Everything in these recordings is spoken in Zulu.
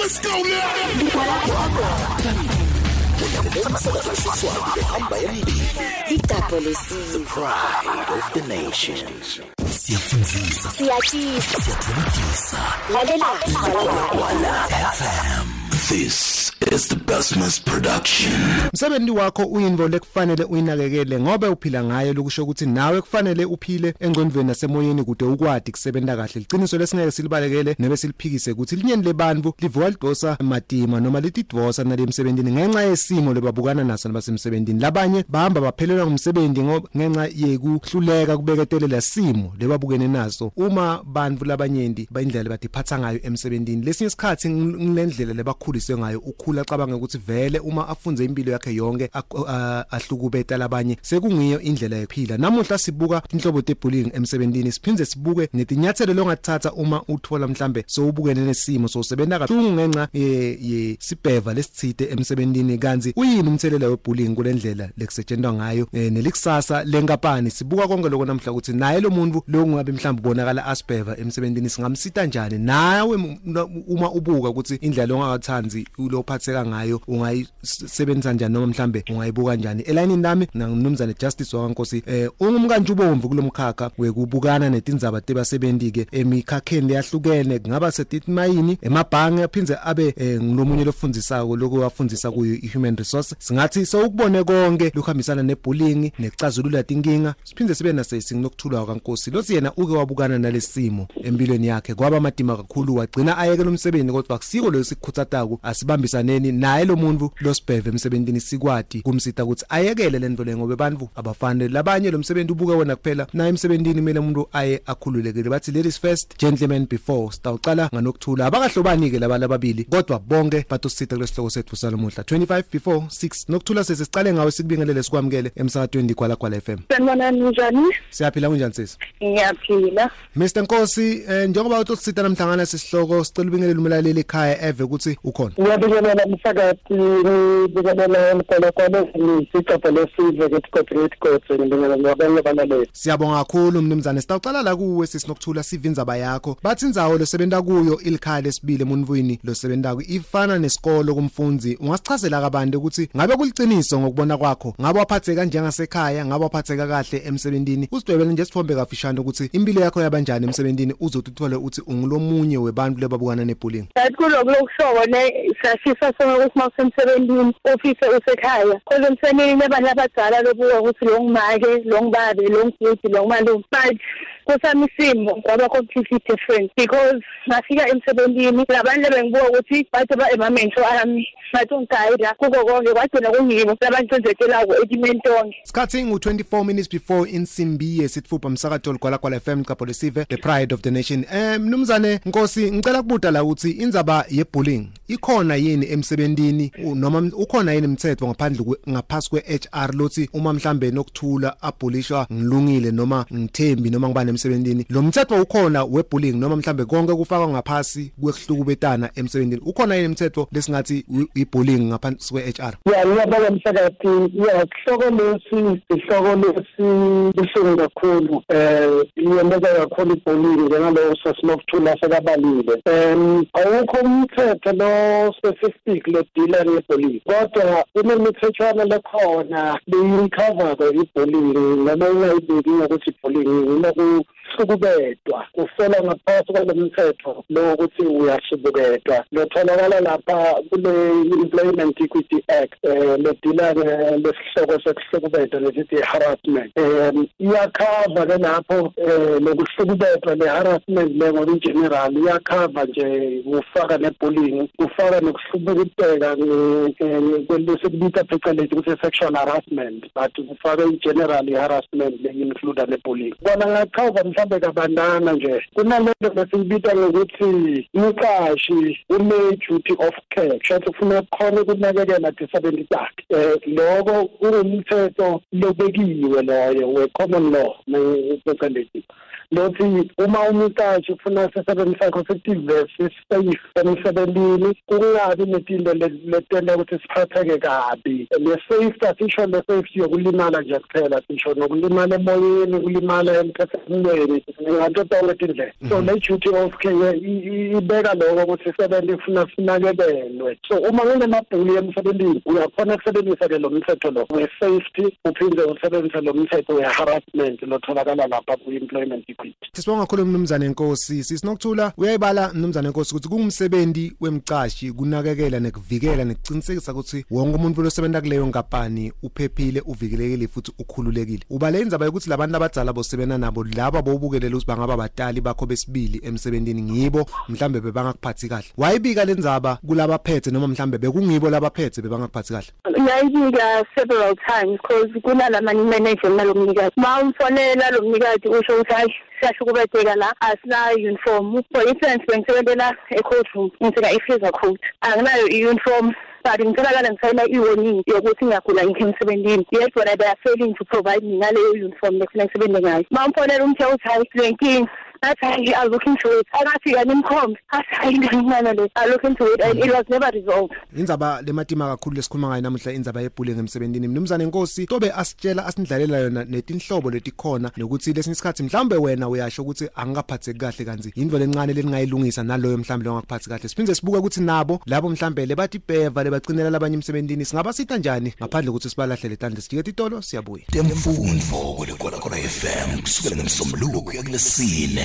Let's go now. The pride of the nations. Siyafundisa. Siyathuthukisa. Lalela FM. This is the Bestmas production. Umsebenzi wakho uyinvole kufanele uyinakekele ngoba uphila ngayo lokusho ukuthi nawe kufanele uphile engqondweni nasemoyeni kude ukwadi kusebenza kahle. Iqiniso lesingeke silibalekele nebe siliphikise ukuthi linyeni lebantu livuka lidosa matima noma litidvosa nalemsebenzini ngenxa yesimo lebabukana naso nabasemsebenzini. Labanye bahamba baphelelwa ngumsebenzi ngenxa yekuhluleka kubeketelela simo lebabukene naso. Uma bantu labanyenti bayindlela batiphatha ngayo emsebenzini lesinye isikhathi ngilendlela lebakhulise ngayo ukhula cabanga ukuthi vele uma afunze impilo yakhe yonke ahlukubeta labanye sekungiyo indlela yokuphila. Namuhla sibuka inhlobo tebullying emsebenzini, siphindze sibuke netinyathelo longathatha uma uthola mhlambe so ubukene nesimo so sebenza kahlungu ngenxa yesibheva lesithite emsebenzini. Kanzi uyini umthelela webullying kulendlela lekusetshenzwa ngayo nelikusasa lenkapani? Sibuka konke lokho namhla ukuthi naye lo muntu lo ngabe mhlambe bonakala asibheva emsebenzini singamsita kanjani. Nawe uma ubuka ukuthi indlela ongakathanzi ulophatheka ngayo ungayisebenza kanjani noma mhlambe ungayibuka kanjani? Elayini nami nomnumzane Justice waNkosi ungumkanjubomvu kulomkhakha wekubukana netindzaba tebasebentike emikhakheni yahlukene kungaba setitmayini emabhange aphindze abe ngilomunye lofundzisako lokho wafundisa kuyo ihuman resource. Singathi sewukubone konke lokuhambisana nebullying necazulula inkinga siphindze sibe nasesinginokuthula kwaNkosi lo siyena uke wabukana nalesimo empilweni yakhe kwaba madima kakhulu wagcina ayekela umsebenzi kodwa akusiko lo sikhutsatako asibambisaneni naye lo muntu losibheve emsebenzini sikwadi kumsita ukuthi ayekele lento le ngoba abantu abafane labanye lo msebenzi ubuke wona kuphela naye emsebenzini kumele umuntu aye akhululekile. Bathi ladies first gentlemen before. Sitawuqala nganokuthula abakahlobani ke laba lababili kodwa bonke bathusitha kulesihloko sethu salamuhla 25 before 6 nokuthula sesicale ngawe sikubingelele sikwamukele emsakadweni Gwala FM. Sanibona njani? Siyaphila kunjani sisi? Ngiyaphila. Mr Nkosi njengoba uthusitha namhlangana sesihloko sicela ubingelele umlaleli ekhaya eve ukuthi ukhona. Ngiyabingelela umsakadi ngibingelela umkolokolo ngisicaphe lesizwe ke corporate codes ngibingelela ngabanye abalaleli. Siyabonga kakhulu mnumzane. Sitawuqala la kuwe sisinokuthula sivindzaba yakho. Bathi indzawo losebenta kuyo ilikhaya lesibili emunvwini losebentako ifana nesikolo kumfundzi. Ungasichazela kabantu ukuthi ngabe kuliciniso ngokubona kwakho ngabe waphatheka njengasekhaya ngabe waphatheka kahle emsebenzini? Usidwebele nje sithombe kafishane ukuthi impilo yakho yabanjani emsebenzini uzothi uthole ukuthi ungilomunye webantu lebabukana nebullying. Lokushowo ne sashisa sokuthi mawusemsebenzini office usekhaya kodwa emsebenzini abantu abadala lobuka ukuthi lo ngimake lo ngibabe lo ngifiki lo ngimalo but kusami isimo ngoba completely different because ngafika emsebenzini labantu bengibuka ukuthi bathi ba emamento ami bathi ungayida kuko konke kwagcina kungibo labantsenzekelayo ekimentonke. Sikhathi ngu24 minutes before insimbi yesithupha msakadolo Gwala FM Kapolesive the pride of the nation. Mnumzane Nkosi ngicela kubuta la ukuthi indzaba yebullying ikhona yini emsebenzini noma ukhona yini umthetho ngaphasi kweHR lothi uma mhlambe nokuthula abulishwa ngilungile noma ngithembi noma ngibane emsebenzini lo mthetho ukhona webullying noma mhlambe konke kufakwa ngaphasi kwekuhlukubetana emsebenzini ukhona yini umthetho lesingathi ibullying ngaphansi kweHR? Ngiyabonga msakadi ihloko lesi kakhulu iyembeka kakhulu ibullying njengalo sasinokuthula sekabalile. Awukho umthetho lo specific lo dealer nebullying kodwa kunemithethwana lekhona leyicover ibullying noma ingayibeki ukuthi ibullying lokuhlukubedwa ufela ngaphakathi kwalomthetho lo ukuthi uyashubuketwa lotholakala lapha kule Employment Equity Act lodila lesihloko sokuhlukubedwa lesithi harassment. Iyakhava ke lapho lokuhlukubedwa le-harassment level in general iyakhava nje ufaka nebullying ufaka nokuhlukubeka kwelesibita phecelezi ukuthi sexual harassment but ufaka in general harassment le-include nebullying. Bona ngakhava mhlambe kabandana nje kunalento lesibita ngokuthi umqashi une-duty of care kusho ufuna khona ukunakekela disability yakhe. Lokho kungumthetho lobekiwe loyo we-common law phecelezi lothi uma umqashi ufuna isisebenzi sakho sitivese safe emsebenzini kungabi nezinto letela ukuthi siphatheke kabi le-safety asisho le-safety yokulimala nje kuphela sisho nokulimala emoyeni ukulimala emphefumulweni ngato tonke indlela so le duty of care ibeka lokho ukuthi isebenzi ifuna sinakekelwe so uma nginemabhuli emsebenzini uyakhona ukusebenzisa ke lo mthetho lo we-safety uphinde usebenzise lo mthetho we-harassment lotholakala lapha ku-employment equity. Sibonga kakhulu Mnumzane Nkosi. Sisinokuthula uyayibala Mnumzane Nkosi ukuthi kungumsebenzi wemcashi kunakekela nekuvikela nekuqinisekisa ukuthi wonke umuntu osebenza kuleyo nkampani uphephile uvikelekile futhi ukhululekile. Ubale indzaba ukuthi labantu abadala bosebenza nabo laba bobukelela ukuthi bangaba batali bakho besibili emsebenzini ngibo mhlambe bebangakuphathi kahle. Wayibika lendzaba kulabaphethe noma mhlambe bekungibo labaphethe bebangakuphathi kahle. Ngiyayibika several times because kunala manager nalomnikazi. Mawumfonela lo mnikazi usho ukuthi hayi siyashukubedeka la asina uniform. For instance bengisebenzela e-courtroom ngifika i-freezer coat. Anginayo i-uniform. But ngitholakala ngisayina i-warning yokuthi ngiyagula emsebenzini. Yet when they are failing to provide me ngaleyo uniform lesina ngisebenza ngayo. Mawumfonela umthe uthi hayi lenkinga that's why I look into it. I got to imkhombe. I look into it and it was never resolved. Indzaba lematima kakhulu lesikhuluma ngayo namuhla indzaba yebullying emsebenzini. Mnumzane Nkosi tobe asitshela asindlalela yona netinhlobo letikhona nokuthi lesinye isikhathi mhlambe wena uyasho ukuthi angikaphatheki kahle kanzi indvo lencane lengayilungisa naloyo mhlambe ongakuphathi kahle. Siphinde sibuke ukuthi nabo labo mhlambe lebathi beva lebacinela labanye emsebenzini singabasitha njani ngaphandle ukuthi sibalahlele tandle sijike itolo siyabuya. Temfundvo kule FM kusukela ngemsombuluko kuya kulesine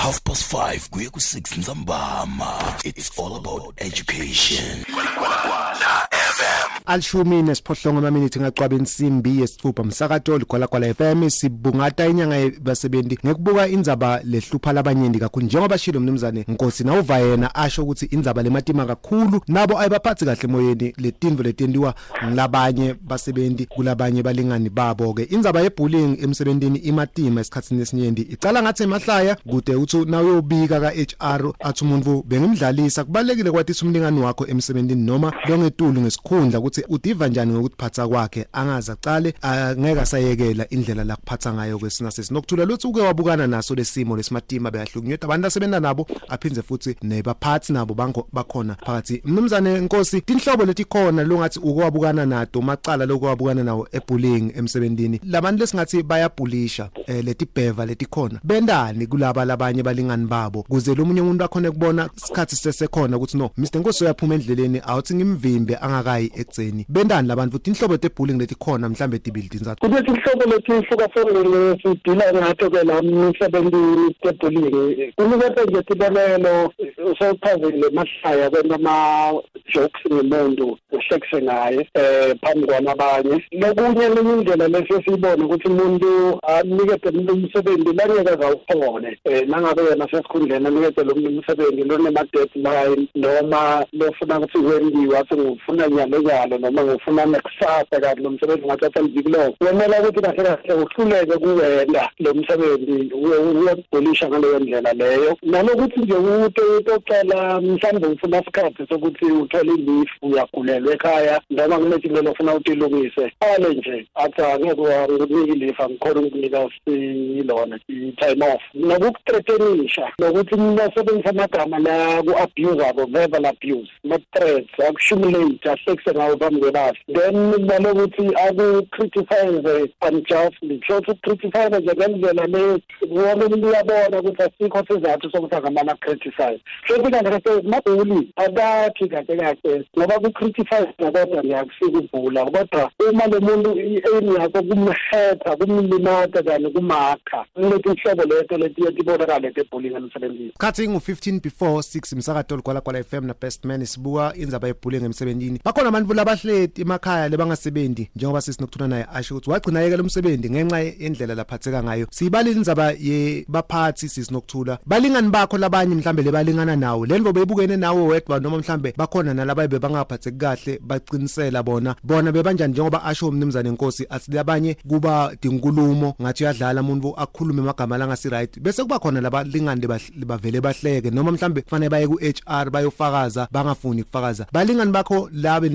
5:30 kuya ku6 Nzambama. It's all about education. Kwala FM. Alishumi nesiphohlongo amaminithi ngaqhwaba insimbi yesithupha msakato likwala FM sibungata inyanga yabasebenzi ngekubuka indzaba lehlupha labanyendi kakhulu njengoba shilo Mnumzane Nkosi na uva yena asho ukuthi indzaba lematima kakhulu nabo ayibaphathi kahle emoyeni letinvo letendiwa ngilabanye basebenzi kulabanye balingani babo ke indzaba yebullying emsebenzini imatima esikhatsini esinyenti icala ngathi emahlaya kude uthi nawe uyobika ka HR athi umuntu bengimdlalisa kubalekile kwathi umlingani wakho emsebenzini noma longetulu ngesikhundla ukuthi udiva njani ngokuphatha kwakhe angaza aqale angeke asayekela indlela la kuphatha ngayo kwesina sesinokuthula lothi uke wabukana naso lesimo lesimatima beyahlukunywa abantu asebenza nabo aphinze futhi nebaphathi nabo bakhona phakathi. Mnumzane Nkosi tinhlobo letikhona longathi uke wabukana nato macala lokho wabukana nawo ebullying emsebenzini labantu lesingathi bayabhulisha letibheva letikhona bendani kulaba labanye balingani babo kuze lo munye umuntu akhona kubona isikhathi sesekhona ukuthi no Mr Nkosi uyaphuma endleleni awuthi ngimvimbe angakayi eceni bendani labantu futhi inhlobo tebullying letikhona mhlambe tibildi inzathu ukuthi inhlobo letihlukahlukene sidila ngato ke la emsebenzini tebullying kunikeza nje tibonelo usophazile mahlaya kwema jokes ngemuntu uhlekise ngaye phambi kwabanye lokunye indlela lesiyibona ukuthi umuntu anikeze umsebenzi langeke azawukhona nangabe yena sesikhundleni anikeze lo umsebenzi lonema deadline noma lofuna ukuthi wendiwe athi ngifuna nyalo noma ngifuna nekusasa kanti lo msebenzi ngathatha livikulo wemela ukuthi kahle kahle uhluleke kuwena lo msebenzi uyakubolisha ngaleyo ndlela leyo nalokuthi nje uqala mhlawumbe ufuna isikhathi sokuthi uthole leave uyagulelwa ekhaya noma kunezinto lofuna utilungise ale nje athi angeke ngikunike leave angikhona ukunika silona i-time off nokukuthreatenisha nokuthi nasebenzisa amagama la ku-abuse abo verbal abuse ma-threats akussimulate ahlekise ngawo phambi kwebasi then nalokuthi aku-criticize unjustly so uku-criticize nje ngendlela le wonke umuntu uyabona ukuthi asikho sizathu sokuthi angama-criticize so kukanti mabhuli akathi kahle kahle ngoba ku-criticize kodwa ngiyakusika ubhula kodwa uma lo muntu i-aim yakho kumhetha kumlimata kanye kumakha lethi ihlobo leto letibonakala tebullying emsebenzini khathi ngu-15 before 6 msakato likwala FM na best man sibuka indzaba yebullying emsebenzini bakhona abantu labahleti emakhaya lebangasebenzi njengoba sisinokuthuna naye asho ukuthi wagcina yekela umsebenzi ngenxa yendlela laphatheka ngayo siyibalile indzaba yebaphathi sisinokuthula balingani bakho labanye mhlambe lebalingana nawo lenvo beyibukene nawe wedwa noma mhlambe bakhona nalabaye bebangaphatheki kahle baqinisela bona bebanjani njengoba asho Mnumzane Nkosi athi labanye kuba dinkulumo ngathi uyadlala umuntu akhulume amagama langasi right bese kuba khona labalingani bavele bahleke noma mhlambe kufanele baye ku HR bayofakaza bangafuni ukufakaza balingani bakho labe nilingana nabo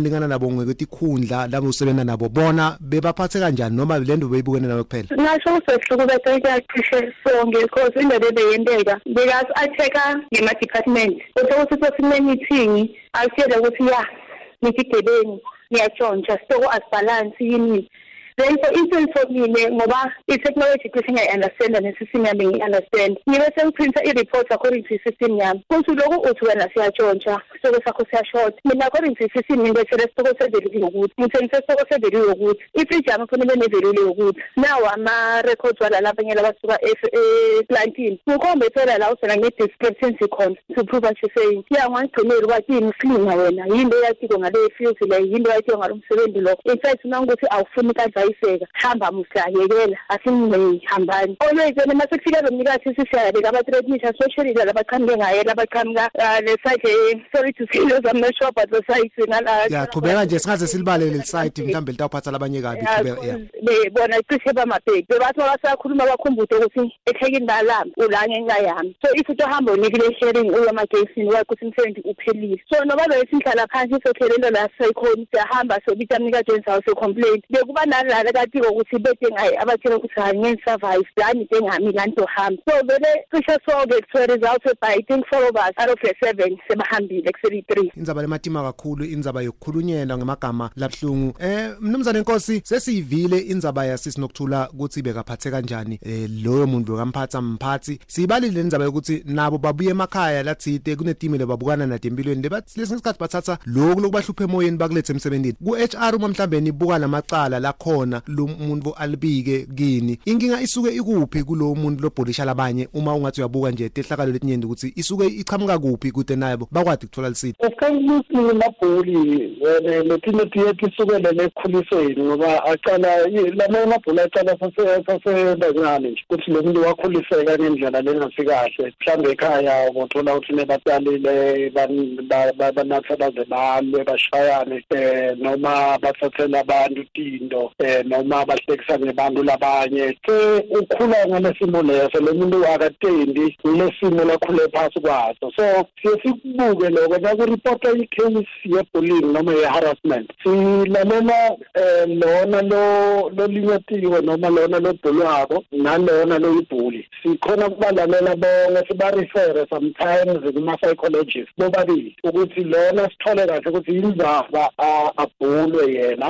nabo ngekutikhundla labo usebenza nabo bona bebaphathe kanjani noma lento beyibukene nawe kuphela ngasho usehlukumeza ikacishe sonke because indaba ebeyenteka because I-check-a ngema-department ukuthi sine-meeting ayitshela ukuthi ya ngitigedeni ngiyatshontsha stoko asibalance yini then for instance for mina ngoba i-technology kusho ngiyi-understand ne-system yami ngiyi-understand ngibe sengiprinta i-report according to i-system yami futhi lokho uthi wena siyatshontsha stoko sakho siyashort mina according to i-system ngibethele stoko sevelile ukuthi ngithengise stoko sevelile ukuthi ifriji yami kufanele nevelile ukuthi nawo ama-records walalabanye labasuka eplantini ngikhombe phela la usena nge-discrepancy khona to prove what you're saying ngiyangigcineli kwathi yini usilima wena yinto eyatiko ngale field le yinto eyatiko ngalo msebenzi lo in fact nangokuthi awufuni kadlayiseka hamba musayekela asingihambani always wena masekufika lo mnikazi sisiyabeka aba-threatnisha especially labaqhamuke ngaye labaqhamuka le-side sorry to say those I'm not sure about the site ngala qhubeka nje singaze silibalele le-site mhlawumbe litawuphatha labanye kabi qhubeka bona cishe bamabheki bebathi basakhuluma bakhumbuze ukuthi ekhekini balami ula ngenxa yami so if utohamba unikile sharing uyamagesini wakuthi umsebenzi uphelile so noba besinhlala phansi sokhelelo la sekhona siyahamba sobita mnikazi wenzawo se-complaint bekuba nalala katiko ukuthi bede ngaye abathela ukuthi hayi ngensurvive lani dengami lani tohamba so vele cishe sonke kuthiwa results by I think 4 of us out of the 7 sebahambile kuseli 3 indzaba lematima kakhulu indzaba yokukhulunyelwa ngemagama labhlungu mnumzane Nkosi sesiyivile indzaba yasisinokuthula ukuthi bekaphathe kanjani loyo muntu bekamphatha mphathi sibalile indzaba yokuthi nabo babuye emakhaya lathite kunetimile babukana nathi empilweni lebathi lesikhathi bathatha lokhu lokubahlupha emoyeni bakulethe emsebenzini ku HR uma mhlambe nibuka lamacala la khona lo muntu alibike kini inkinga isuke ikuphi kulo muntu lobhodisha labanye uma ungathi uyabuka nje tehlakalo letinyenti ukuthi isuke ichamuka kuphi kude nabo bakwadi ukuthola lisiphi Officially mabholi letimeti yethu isukele lekhulisweni ngoba aqala lama mabholi aqala sasebazane nje ukuthi lo muntu wakhuliseka ngendlela lengafikahle mhlambe ekhaya ubothola ukuthi nebatalile banatha baze balwe bashayane noma bathathela abantu tinto noma bahlekisa ngebantu labanye ukhula ngalesimo leso lo muntu akatendi kulesimo lakhule phasi kwaso so siyasibuke lokho nakuripota i-case ye-bullying noma ye-harassment silalela lona lo linyatiwe noma lona lo bhulwako nalona lo ibhuli sikhona kubalalela bonke sibarefere sometimes kuma-psychologist bobabili ukuthi lona sithole kahle ukuthi yindzaba abhulwe yena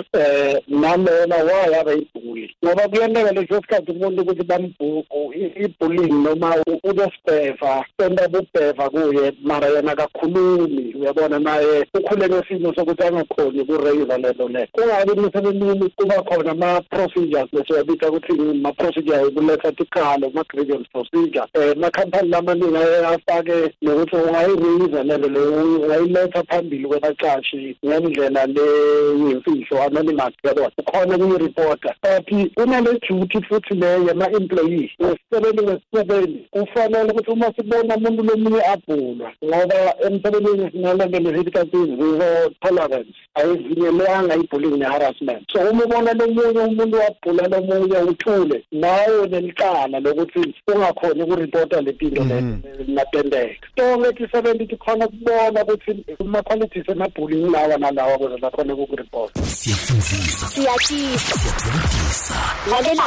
nalona wayaba ibhuli ngoba kuyenteka leso sikhathi umuntu ukuthi bambhuku i-bullying noma ubesibheva senda bubheva kuye mara yena kakhulumi uyabona naye ukhule nesimo sokuthi angakhoni kureyisa lento le kungabi emsebenzini kuba khona ama-procedures lesiyabita ukuthi ma-procedure ukuletha tikhalo ma-grievance procedure makhampani lamaningi afake nokuthi ungayireyisa lento le ungayiletha phambili kwebaqashi ngendlela leyimfihlo anonymous yabona ukhona kuyiripota but unale duty futhi le yama-employee wesisebenzi kufanele ukuthi uma sibona umuntu lomunye abhulwa ngoba emsebenzini sinalento zero tolerance ayivunyelwanga i-bullying ne-harassment so uma ubona lomunye umuntu wabhula lomunye uthule nawe nelicala lokuthi ungakhoni ukuripota letinto natendeka sonke tisebenzi khona kubona ukuthi ama-qualities emabhullying lawa nalawa ukuze bakhone kukuripota siyafundisa siyathuthukisa lalela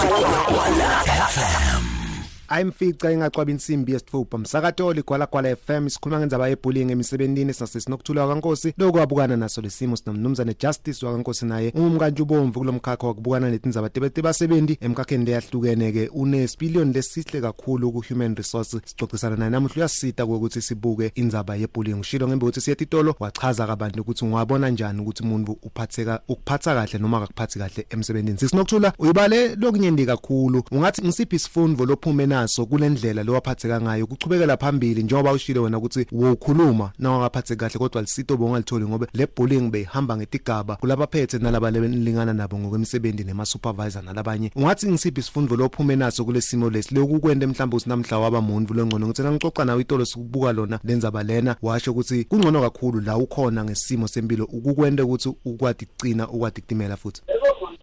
FM ayimfica ingaqwaba insimbi yesithupha msakatoli gwalagwala FM sikhuluma ngendzaba yebullying emisebenzini sasesinokuthula kwaNkosi lokwabukana naso lesimo sinomnumzane Justice waNkosi naye umkanjubomvu kulomkhakha wakubukana netindzaba tebasebenzi emkhakheni leyahlukene ke unesipiliyoni lesihle kakhulu ku human resource sixoxisana naye namuhla uyasita ukuthi sibuke indzaba yebullying ushilo ngembe ukuthi siyetitolo wachaza kabantu ukuthi ungabona njani ukuthi umuntu ukuphatha kahle noma akuphathi kahle emsebenzini sisinokuthula uyibale lokunyendi kakhulu ungathi ngisiphi isifundo lophume naso kulendlela lowaphatheka ngayo kuchubekela phambili njengoba ushilo wena ukuthi wokhuluma nawakaphathe kahle kodwa lisito bongalitholi ngoba le bullying behamba ngetigaba kulabaphethe nalaba lengana nabo ngokwemsebenzi nema supervisor nalabanye ungathi ngisiphi isifundo lophume naso kulesimo lesi lokukwenda mhlawumbe usinamhla waba muntu lengcono ngithi ngixoxa nawe itolo sikubuka lona lenzaba lena washo ukuthi kungcono kakhulu la ukhona ngesimo sempilo ukukwenda ukuthi ukwadi kucina ukwadi kutimela futhi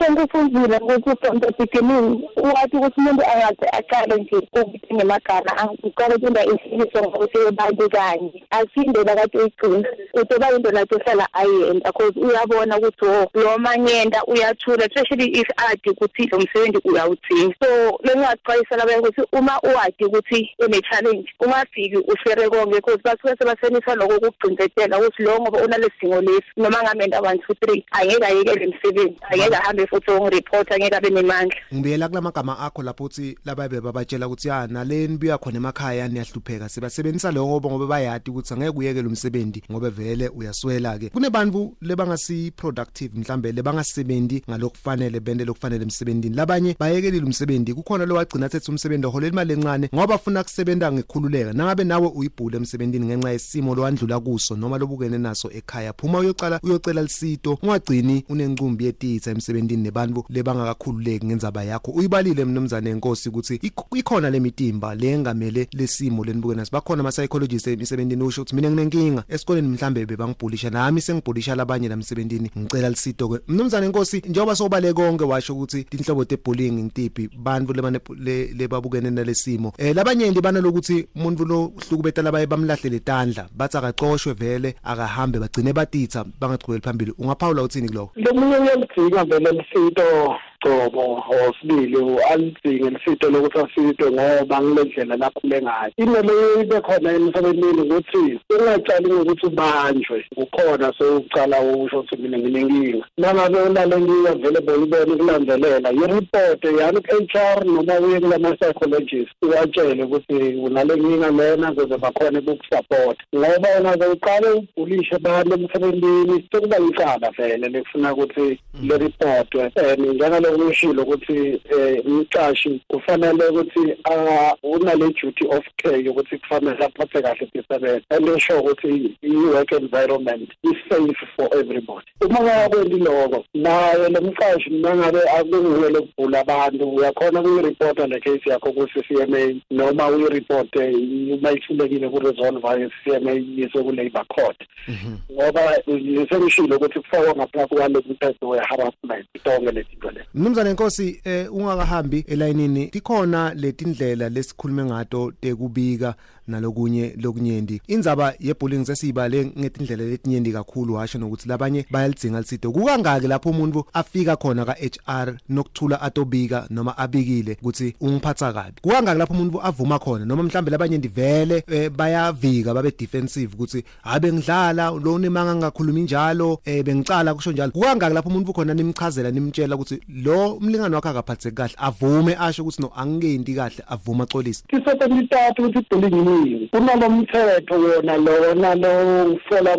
Sengifundile ukuthi from the beginning wathi ukuthi umuntu angathi aqale nje ukuthi ngemagama angiqala ukunda ihlisa ngokuthi abantu kanye asindela kade uyigcina ukuthi bayinto lapho ehlala ayenza because uyabona ukuthi lo manyenda uyathula especially if adi ukuthi lo msebenzi uyawudinga so lengaxwayisa labe ukuthi uma uwadi ukuthi une challenge ungafiki ufere konke because basuke sebasenisa lokho ukugcindetela ukuthi lo ngoba unalesingo lesi noma ngamenda 1 2 3 angeke ayekele umsebenzi angeke ahambe futhi ngireport angeke abe nemandla ngibiyela kulamagama akho lapho uthi lababe babatshela ukuthi ya naleni buya khona emakhaya niyahlupheka sebasebenzisa lokho ngoba bayadi ukuthi angeke uyekele umsebenzi ngoba vele uyaswela ke kunebantu lebangasi productive mhlambe lebangasebenzi ngalokufanele bende lokufanele emsebenzini labanye bayekelile umsebenzi kukhona lo wagcina ethethe umsebenzi oholela imali encane ngoba afuna ukusebenza ngekhululeka nangabe nawe uyibhule emsebenzini ngenxa yesimo lo wandlula kuso noma lobukene naso ekhaya phuma uyocela lisito ungagcini unencumbi yetitha emsebenzini nebantu lebangakakhululeki ngenzaba yakho uyibalile mnumzane enkosi ukuthi ikhona lemitimba lengamele lesimo lenibukene naso bakhona ama psychologists emsebenzini usho ukuthi mina nginenkinga esikoleni mhlambe bebangibhulisha nami sengibhulisha labanye la emsebenzini ngicela lisito ke mnumzane enkosi njengoba sobale konke washo ukuthi inhlobo te-bullying ngitiphi bantu lebabukene nalesimo labanye ndibana lokuthi umuntu lo hlukubeta labaye bamlahle letandla bathi akaxoshwe vele akahambe bagcine batitha bangaqhubeli phambili ungaphawula uthini kuloko lomunye uyalidinga vele lisito qobo osibili alidinga lisito lokuthi asito ngoba ngilendlela lakhule ngayo imele ibe khona emsebenzini ukuthi ungacali ukuthi ubanjwe ukhona sokucala usho ukuthi mina nginenkinga nangabe unalenkinga vele boyibona ukulandelela i-report yani ku-HR noma uye kulama psychologist uwatshele ukuthi unalenkinga lena ukuze bakhona ukusupport ngoba ungaze uqale ubhulishe abantu emsebenzini sekuba yicala vele lekufuna ukuthi le report njengalo umshilo ukuthi umqashi kufanele ukuthi unale duty of care ukuthi kufanele aphathe kahle isisebenzi and show ukuthi i-work environment is safe for everybody uma ngakwendi lokho naye lomqashi nangabe akunguye lokubhula abantu uyakhona ukuyireporta le case yakho ku-CCMA noma uyireport uma ihlulekile ku-resolve i-CCMA yise ku-labor court ngoba semshilo ukuthi kufakwa ngaphakathi kwalo mthetho we-harassment itonge lezinto le mnumzane enkosi ungakahambi elayinini ikhona letindlela lesikhulume ngato tekubika nalokunye lokunyendi indzaba yebullying sesibale ngetindlela letinyendi kakhulu washo nokuthi labanye bayalidzinga lisito kukangaki lapho umuntu afika khona ka-HR nokuthula atobika noma abikile ukuthi ungiphatha kabi kukangaki lapho umuntu avuma khona noma mhlambe labanye ndivele bayavika babe defensive ukuthi habe ngidlala lo nemanga ngakhuluma njalo bengicala kusho njalo kukangaki lapho umuntu khona nimchazela nimtshela ukuthi lo umlingani wakhe akaphatheki kahle avume asho ukuthi no angikendi kahle avuma xolisa isepentithathu ukuthi bullying kunalomthetho wona lona lo ufola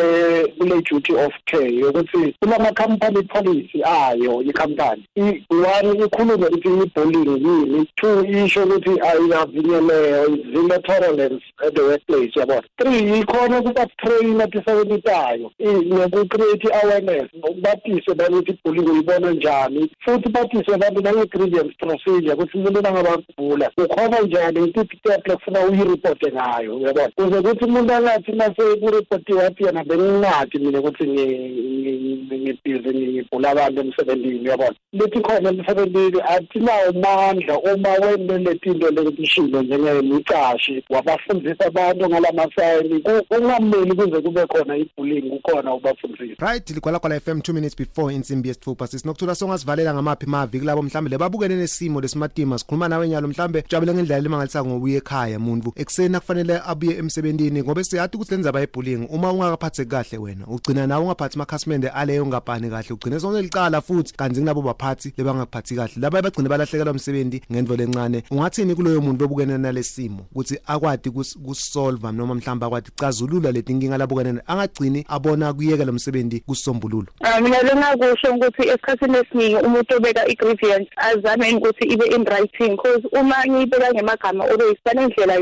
kule duty of care ukuthi kulama company policy ayo ikhampani one ikhuluma ukuthi ibullying yini two isho ukuthi ayikavinyeleo zero tolerance at the workplace yabo three ikhona ukuba train atisebenzitayo noku-create awareness batise bathi ibullying uyibona njani futhi batise abantu nange-grievance procedure ukuthi umuntu angababhula ukhona njani ukuthi kufuna uyireport ngayo uyabona kuze ukuthi umuntu angathi mase kureportiwe athi yena bengingathi mina ukuthi ngibhizi ngibhula abantu emsebenzini uyabona lithi khona emsebenzini athinawo amandla uma wende letinto lekutishilo njengemicashi wabafundisa abantu ngalamasayini kungameli kuze kube khona ibullying kukhona ubafundisa right likwala FM 2 minutes before insimbi yesithupha sisinokuthula songasivalela ngamaphi maviki labo mhlambe lebabukene nesimo lesimatima sikhuluma nawe nyalo mhlambe jabule ngendlela lemangalisa ngobuye ekhaya umuntu eksena kufanele abuye emsebenzini ngoba siyathi ukuthi lenza bayibullying uma ungakaphatheki kahle wena ugcina nawe ungaphathi makhasimende aleyo ngapani kahle ugcina sonke liqala futhi kanzi kunabo baphathi lebangaphathi kahle laba bagcina balahlekelwa umsebenzi ngendvo lencane ungathini kuloyo muntu lobukene nalesimo ukuthi akwadi kusolve noma mhlamba akwadi cazulula letinkinga labukene angagcini abona kuyekela umsebenzi kusombululo mina lengakusho ukuthi esikhathini esiningi umuntu obeka i-grievance azame ukuthi ibe in writing because uma ngiyibeka ngemagama obeyisana indlela yokuphila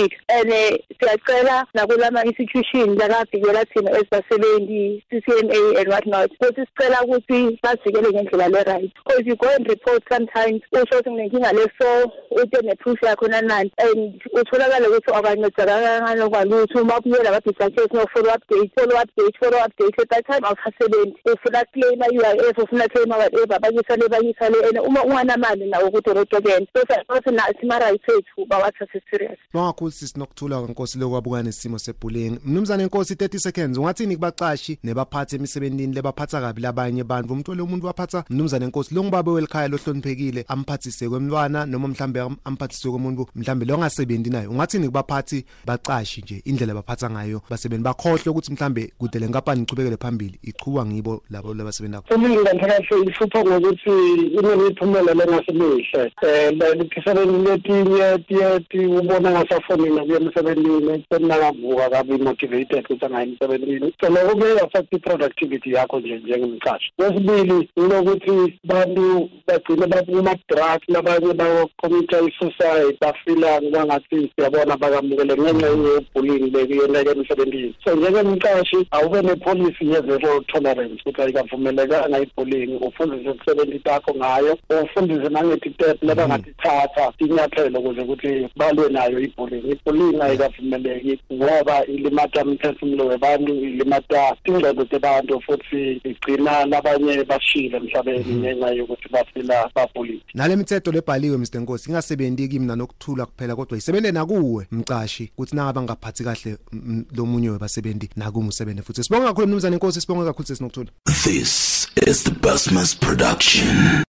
yethu and siyacela nakulama institution lakavikela thina esibasebenzi CCMA and what not ukuthi sicela ukuthi basikele ngendlela le right because you go and report sometimes usho ukuthi nginenkinga leso uthi neproof yakho nanani and utholakala ukuthi abancedakala ngalo kwalutho uma kuyela ababhisathi no follow up date at that time awusasebenzi ufuna claim UIF ufuna claim whatever bayisale and uma unganamali nawo ukuthi rotoken so na sima right ethu bawathatha serious Bangakhulu sisinokuthula nkonsi lokwabukana nesimo sebullying mnumzane Nkosi 30 seconds ungathini kubaqashi nebaphathe emisebenzini lebaphatha kabi labanye abantu umntwana umuntu waphatha mnumzane Nkosi lo ngibabe welikhaya lohloniphekile amphathise kwemntwana noma mhlambe amphathise komuntu mhlambe lo ngasebenzi nayo ungathini kubaphathi baqashi nje indlela baphatha ngayo basebenzi bakhohle ukuthi mhlambe kude le nkampani ichubekele phambili iqhubwa ngibo labo labasebenza Umlinga phakathi ifupha ngokuthi inemiphumela lengasemihle lekisebenzi letinye ubona ngasafonini kuye emsebenzini senakavuka kabi motivated ukuthi angayi emsebenzini so lokho kuyaffect i-productivity yakho nje njengomqashi kwesibili unokuthi bantu bagcine baphuma drugs labanye bacommit i-suicide bafila ngathi siyabona bakamukele ngenxa yebullying bekuyendeke emsebenzini so njengomqashi awube nepolicy ye-zero tolerance ukuthi ayikavumelekanga ibullying ufundise ukusebenza yakho ngayo ufundise nangetitep labangatithatha inyathelo ukuze ukuthi balwe nayo ibullying ayikavumeleki ngoba ilimata umphefumulo webantu ilimata ingqondo zabantu futhi igcina labanye bashile emhlabeni ngenxa yokuthi bafila babully nale mithetho lebhaliwe Mr Nkosi ingasebenzi kimi nanokuthula kuphela kodwa isebenzele nakuwe mqashi ukuthi nangaba ngaphathi kahle lo munye webasebenzi nakumu usebenze futhi sibonga kakhulu mnumzane Nkosi sibonga kakhulu sesinokuthula This is the Busmas production.